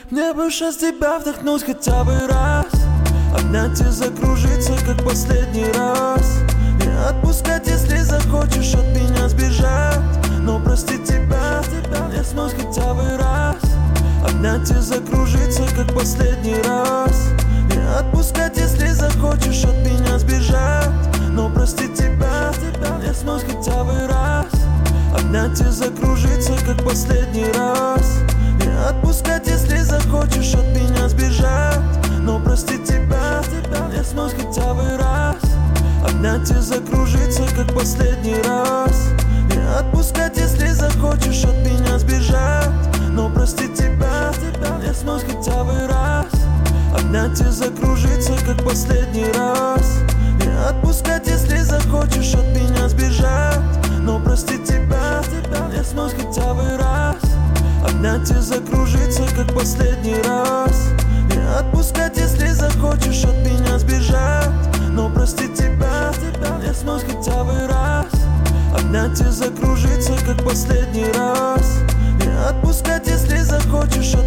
Мне бы сейчас тебя вдохнуть хотя бы раз, обнять и закружиться, как последний раз. Не отпускать, если захочешь от меня сбежать, но простить тебя не смог хотя бы раз, обнять и закружиться, как последний раз. Не отпускать, если захочешь от меня сбежать, но простить тебя не смог хотя бы раз, обнять и закружиться, как последний раз. Не отпускать, если захочешь от меня сбежать, но простить тебя не смог хотя бы раз, обнять и закружиться, как последний раз. Не отпускать, если захочешь от меня сбежать, но простить тебя не смог хотя бы раз, обнять и закружиться, как последний раз. Не отпускать, если захочешь от меня сбежать, но простить тебя не смог хотя бы раз, обнять и закружиться, как последний раз. Не отпускать, если захочешь от меня сбежать, но простить тебя не смог хотя бы раз, обнять и закружиться, как последний раз. Не отпускать, если захочешь от